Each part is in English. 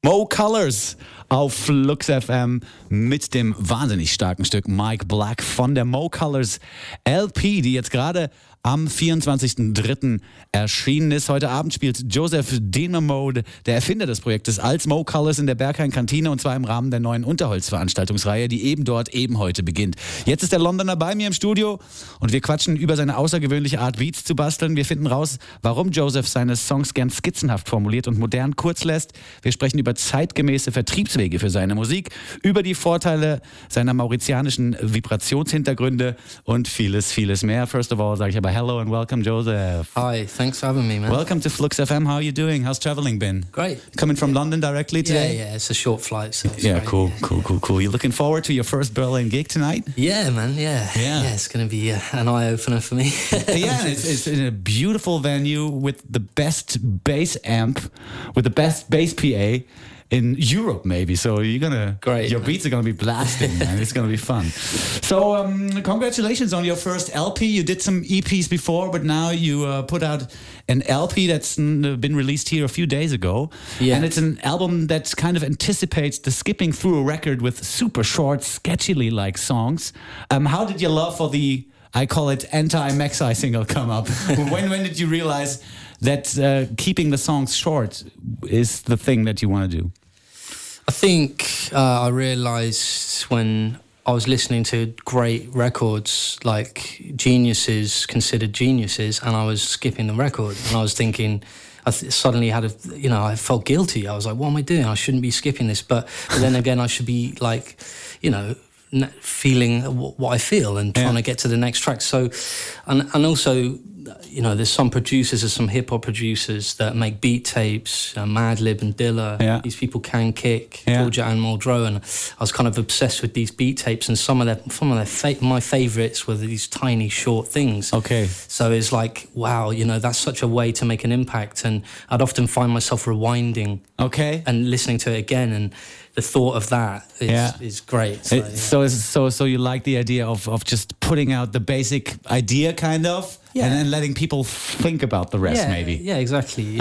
Mo Colors auf Flux FM mit dem wahnsinnig starken Stück Mike Black von der Mo Colors LP, die jetzt gerade am 24.03. erschienen ist. Heute Abend spielt Joseph Dynamo, der Erfinder des Projektes, als Mo Colors in der Berghain-Kantine, und zwar im Rahmen der neuen Unterholz-Veranstaltungsreihe, die eben dort, eben heute beginnt. Jetzt ist der Londoner bei mir im Studio und wir quatschen über seine außergewöhnliche Art, Beats zu basteln. Wir finden raus, warum Joseph seine Songs gern skizzenhaft formuliert und modern kurz lässt. Wir sprechen über zeitgemäße Vertriebswege für seine Musik, über die Vorteile seiner mauritianischen Vibrationshintergründe und vieles, vieles mehr. First of all, sage ich aber hello and welcome, Joseph. Hi, thanks for having me, man. Welcome to Flux FM. How are you doing? How's traveling been? Great. Coming from London directly today? Yeah, it's a short flight. So it's Yeah, great. cool. You looking forward to your first Berlin gig tonight? Yeah, man, yeah. It's going to be an eye-opener for me. Yeah, it's in a beautiful venue with the best bass amp, with the best bass PA in Europe, maybe. So your beats are gonna be blasting, man. It's gonna be fun. So, congratulations on your first LP. You did some EPs before, but now you put out an LP that's been released here a few days ago. Yeah. And it's an album that kind of anticipates the skipping through a record with super short, sketchily like songs. How did your love for the, I call it, anti-Maxi single come up? when did you realize that keeping the songs short is the thing that you want to do? I think I realised when I was listening to great records, like geniuses, considered geniuses, and I was skipping the record, and I was thinking, suddenly had I felt guilty. I was like, what am I doing? I shouldn't be skipping this. But then again, I should be like, feeling what I feel and trying to get to the next track. So, and also, there's some producers, there's some hip hop producers that make beat tapes, Madlib and Dilla. Yeah. These people can kick, Georgia and Muldrow, and I was kind of obsessed with these beat tapes. And some of my favorites were these tiny short things. Okay. So it's like, wow, that's such a way to make an impact. And I'd often find myself rewinding, and listening to it again, and the thought of that is great. So you like the idea of just putting out the basic idea, kind of, and then letting people think about the rest, maybe. Yeah, exactly.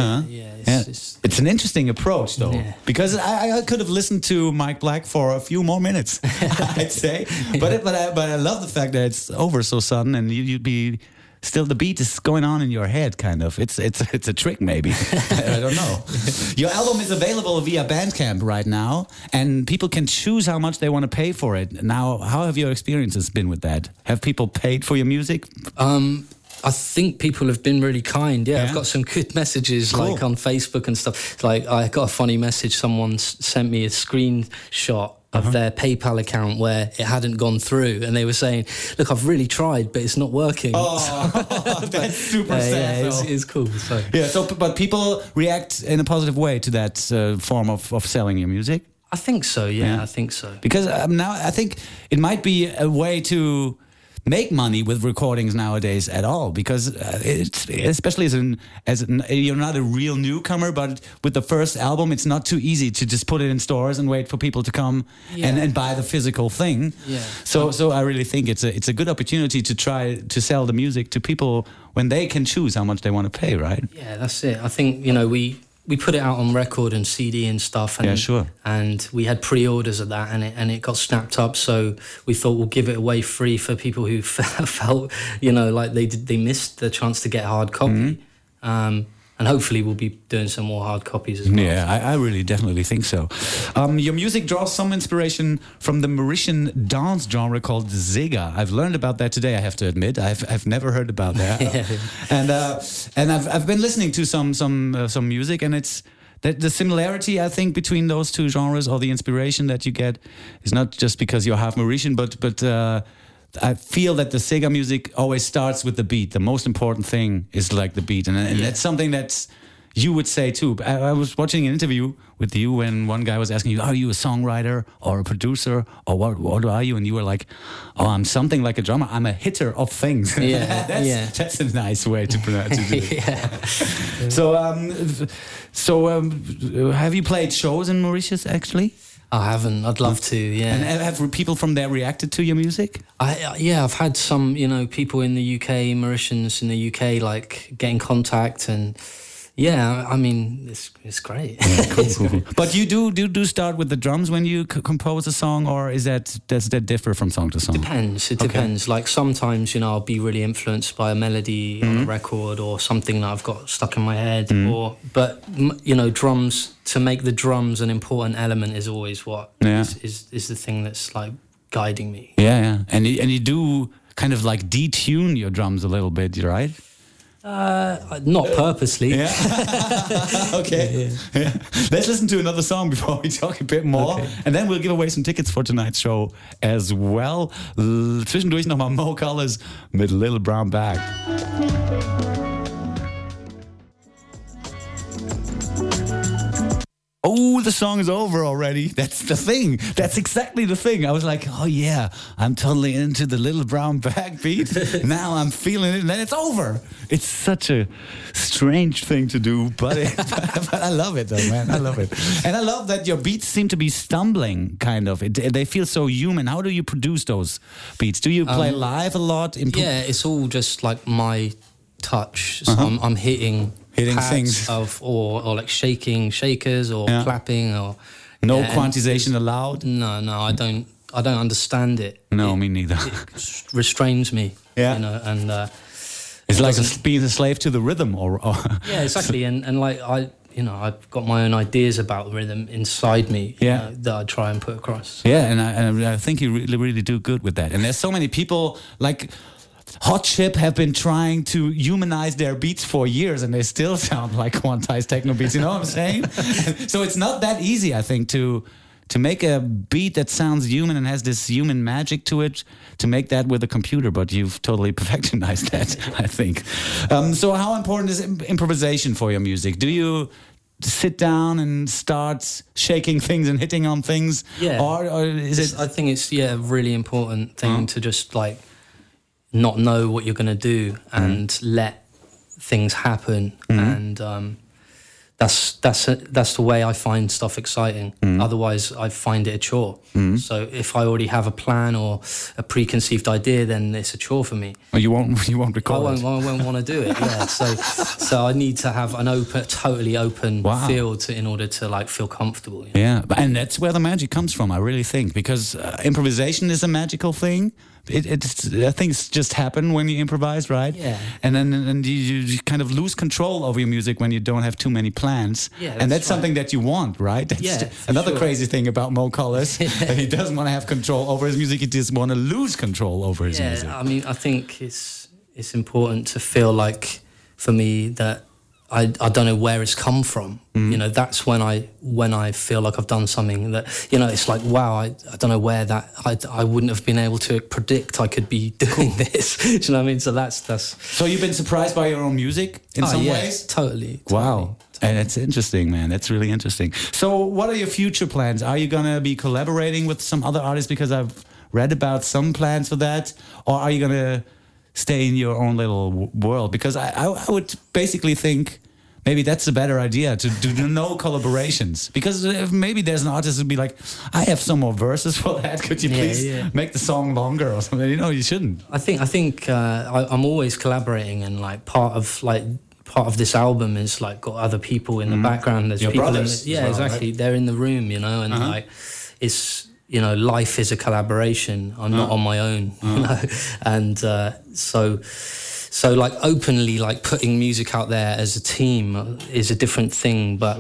It's an interesting approach, though, because I could have listened to Mike Black for a few more minutes, I'd say. But I love the fact that it's over so sudden, and you'd be. Still, the beat is going on in your head, kind of. It's a trick, maybe. I don't know. Your album is available via Bandcamp right now, and people can choose how much they want to pay for it. Now, how have your experiences been with that? Have people paid for your music? I think people have been really kind. Yeah, I've got some good messages, like on Facebook and stuff. Like, I got a funny message. Someone sent me a screenshot of their PayPal account where it hadn't gone through, and they were saying, look, I've really tried, but it's not working. That's super sad. Yeah, it's cool. So. But people react in a positive way to that form of selling your music? I think so, yeah. I think so. Because now I think it might be a way to make money with recordings nowadays at all, because it's, especially as you're not a real newcomer, but with the first album, it's not too easy to just put it in stores and wait for people to come and buy the physical thing. Yeah. So I really think it's a good opportunity to try to sell the music to people when they can choose how much they want to pay, right? Yeah, that's it. I think we put it out on record and CD and stuff. And, and we had pre-orders of that, and it got snapped up. So we thought we'll give it away free for people who felt, like they missed the chance to get a hard copy. And hopefully we'll be doing some more hard copies as well. Yeah, I really definitely think so. Your music draws some inspiration from the Mauritian dance genre called Sega. I've learned about that today, I have to admit. I've never heard about that. And I've been listening to some music, and it's the similarity, I think, between those two genres, or the inspiration that you get, is not just because you're half Mauritian, but I feel that the Sega music always starts with the beat. The most important thing is like the beat, and that's something that's you would say too. I was watching an interview with you when one guy was asking you, "Are you a songwriter or a producer or what are you?" And you were like, "Oh, I'm something like a drummer. I'm a hitter of things." Yeah, that's a nice way to pronounce it. Yeah. So, have you played shows in Mauritius actually? I haven't. I'd love to. Yeah. And have people from there reacted to your music? I've had some, people in the UK, Mauritians in the UK, like get in contact and, Yeah, I mean, it's great. Yeah, cool. But you do start with the drums when you compose a song, or does that differ from song to song? It depends. Like sometimes, I'll be really influenced by a melody on a record or something that I've got stuck in my head. But drums, to make the drums an important element is always what is the thing that's like guiding me. Yeah. And you do kind of like detune your drums a little bit, right? Not purposely. Yeah. Okay. Yeah. Let's listen to another song before we talk a bit more. Okay. And then we'll give away some tickets for tonight's show as well. Zwischendurch nochmal Mo Colors mit Little Brown Bag. Oh, the song is over already. That's the thing. That's exactly the thing. I was like, oh yeah, I'm totally into the Little Brown Bag beat. Now I'm feeling it, and then it's over. It's such a strange thing to do, but I love it though, man. I love it. And I love that your beats seem to be stumbling, kind of. They feel so human. How do you produce those beats? Do you play live a lot? Yeah, it's all just like my touch. So I'm hitting things or like shaking shakers or clapping or no quantization allowed. No, I don't understand it. No, me neither. It restrains me. Yeah, and it's like being a slave to the rhythm, or yeah, exactly. And like I've got my own ideas about rhythm inside me. That I try and put across. Yeah, and I think you really do good with that. And there's so many people like Hot Chip have been trying to humanize their beats for years, and they still sound like quantized techno beats. You know what I'm saying? So it's not that easy, I think, to make a beat that sounds human and has this human magic to it, to make that with a computer. But you've totally perfectionized that, I think. So how important is improvisation for your music? Do you sit down and start shaking things and hitting on things? Yeah. Or is it? I think it's a really important thing to just like not know what you're going to do and let things happen, and that's the way I find stuff exciting. Otherwise I find it a chore. So if I already have a plan or a preconceived idea, then it's a chore for me. Oh, you won't record I won't want to do it. Yeah. So I need to have an totally open field in order to like feel comfortable. Yeah, and that's where the magic comes from, I really think, because improvisation is a magical thing. Things just happen when you improvise, right? Yeah. And then you kind of lose control over your music when you don't have too many plans. Yeah, and that's something that you want, right? That's another crazy thing about Mo Colors. He doesn't want to have control over his music. He just want to lose control over his music. I mean, I think it's important to feel like, for me, that I don't know where it's come from. That's when I feel like I've done something that, it's like, wow, I don't know where that, I wouldn't have been able to predict I could be doing this. Do you know what I mean? So that's. So you've been surprised by your own music in some ways? Totally. Wow. And it's interesting, man. That's really interesting. So what are your future plans? Are you going to be collaborating with some other artists? Because I've read about some plans for that. Or are you going to stay in your own little world? Because I would basically think maybe that's a better idea, to do no collaborations. Because if maybe there's an artist who'd be like, I have some more verses for that. Could you please make the song longer or something? You shouldn't. I think I'm always collaborating, and like part of this album is like got other people in the background. There's your people brothers. Exactly. Right? They're in the room, and like it's. Life is a collaboration. I'm not on my own, and so like openly like putting music out there as a team is a different thing. But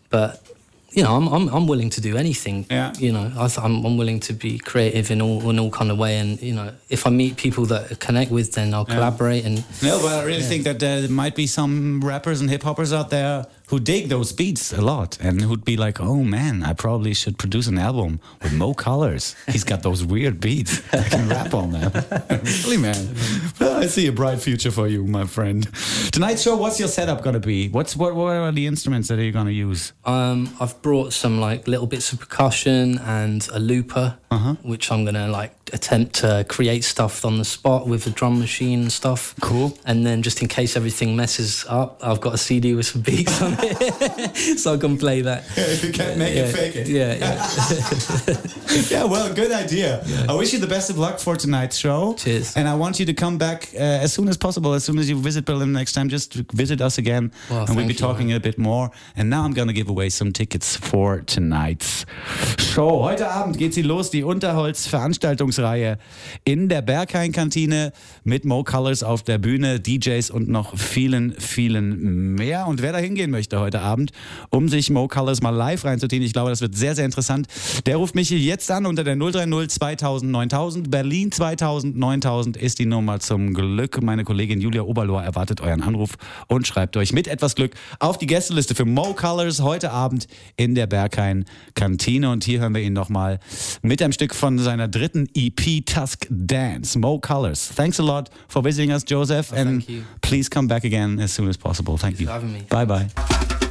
I'm willing to do anything. Yeah. I'm willing to be creative in all kind of way, and if I meet people that I connect with, then I'll collaborate. And no, but I really think that there might be some rappers and hip hoppers out there who dig those beats a lot and who'd be like, oh man, I probably should produce an album with Mo Colors. He's got those weird beats. I can rap on them. Really, man. I see a bright future for you, my friend. Tonight's show, what's your setup going to be? What are the instruments that you're going to use? I've brought some like little bits of percussion and a looper, which I'm going to like attempt to create stuff on the spot with the drum machine and stuff. Cool. And then just in case everything messes up, I've got a CD with some beats on it, so I can play that. Yeah, if you can't make it, fake it. Yeah. Yeah, well, good idea. Yeah. I wish you the best of luck for tonight's show. Cheers. And I want you to come back as soon as possible. As soon as you visit Berlin next time, just visit us again, and we'll be talking a bit more. And now I'm gonna give away some tickets for tonight's show. Heute Abend geht sie los, die Unterholz-Veranstaltungsreihe in der Berghain-Kantine mit Mo Colors auf der Bühne, DJs und noch vielen, vielen mehr. Und wer da hingehen möchte heute Abend, um sich Mo Colors mal live reinzuziehen, ich glaube, das wird sehr, sehr interessant, der ruft mich jetzt an unter der 030 2000 9000. Berlin 2000 9000 ist die Nummer zum Glück. Meine Kollegin Julia Oberlohr erwartet euren Anruf und schreibt euch mit etwas Glück auf die Gästeliste für Mo Colors heute Abend in der Berghain-Kantine. Und hier hören wir ihn nochmal mit einem Stück von seiner dritten EP, Tusk Dance. Mo Colors. Thanks a lot for visiting us, Joseph, and please come back again as soon as possible. Thank you. Thanks for having me. Bye bye.